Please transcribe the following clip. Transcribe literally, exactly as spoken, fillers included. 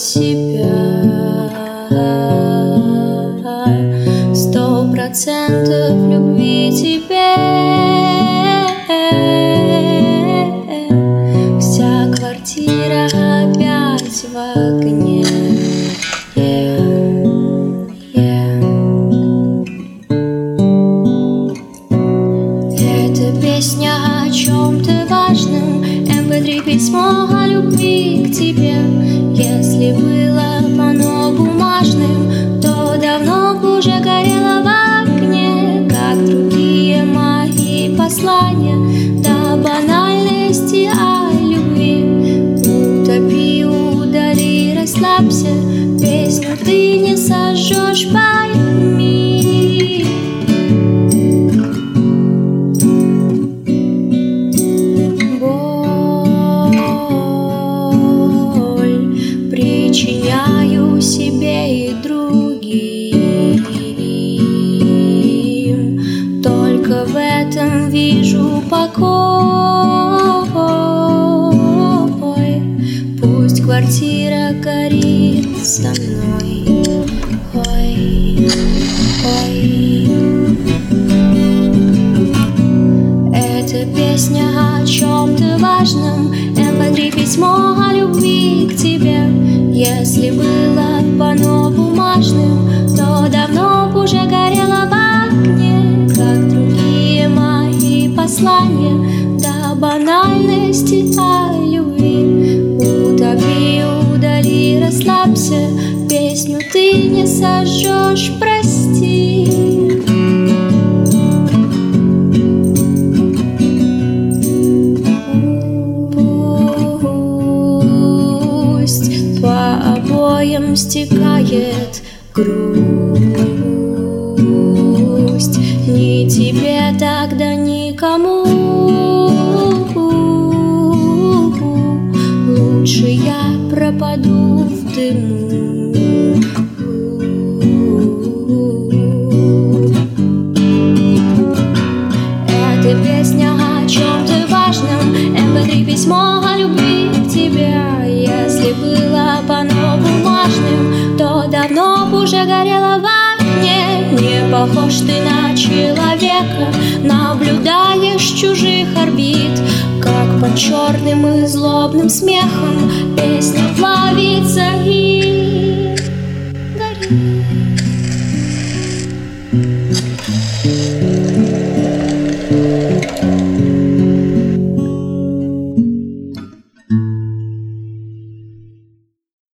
себя. Сто процентов любви тебе. Вся квартира опять в огне. Yeah, yeah. Это песня о чем-то важном, эм пэ три письмо о любви к тебе. Если было оно бумажным, то давно б уже горело в огне, как другие мои послания. До банальности о любви утопи, удали, расслабься. Песню ты не сожжешь, пойми. Боль причиняю себе и другим, только в этом вижу покой. Пусть квартира горит со мной. Ой, ой. Это песня о чем-то важном, эм пэ три письмо о любви к тебе. Если было б оно бумажным, то давно б уже горело в огне, как другие мои послания. До банальности о любви утопи, удали, расслабься. Песню ты не сожжешь, прости. Пусть по обоям стекает грусть, ни тебе тогда, никому. Лучше я пропаду в дыму. Это песня о чем-то важном, эм пэ три письмо о любви к тебе. Если было б оно бумажным, то давно б уже горело в огне. Не похож ты на человека, наблюдаешь чужих орбит, как под черным и злобным смехом песня плавится и